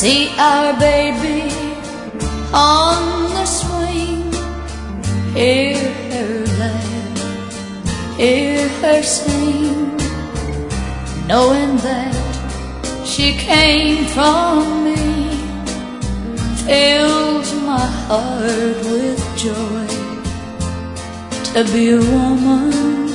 See our baby on the swing, hear her laugh, hear her sing, knowing that she came from me, fills my heart with joy to be a woman.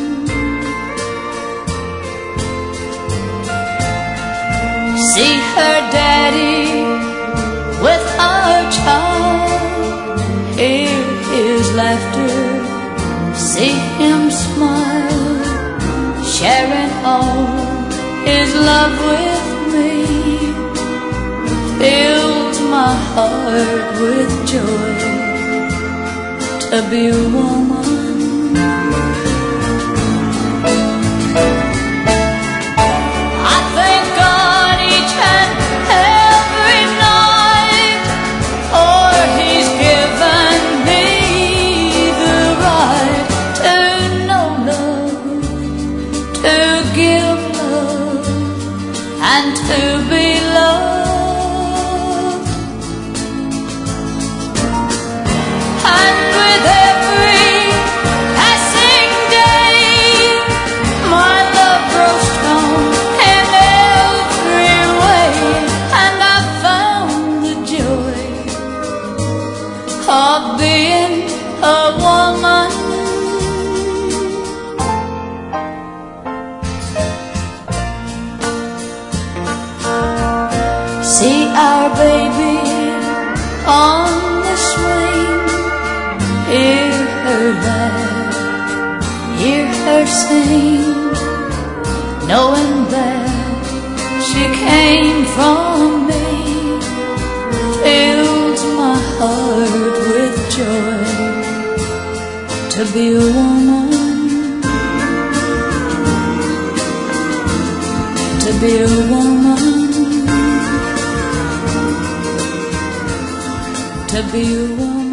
See her daddy with our child, hear his laughter, see him smile, sharing all his love with me, fills my heart with joy to be a woman. I thank God each and every night, for He's given me the right to know love, to give love, and to be loved. And with every passing day, my love grows strong in every way, and I found the joy of being a woman. See our baby on the swing, hear her laugh, hear her sing, knowing that she came from me, fills my heart with joy to be a woman, to be a woman, to be a woman.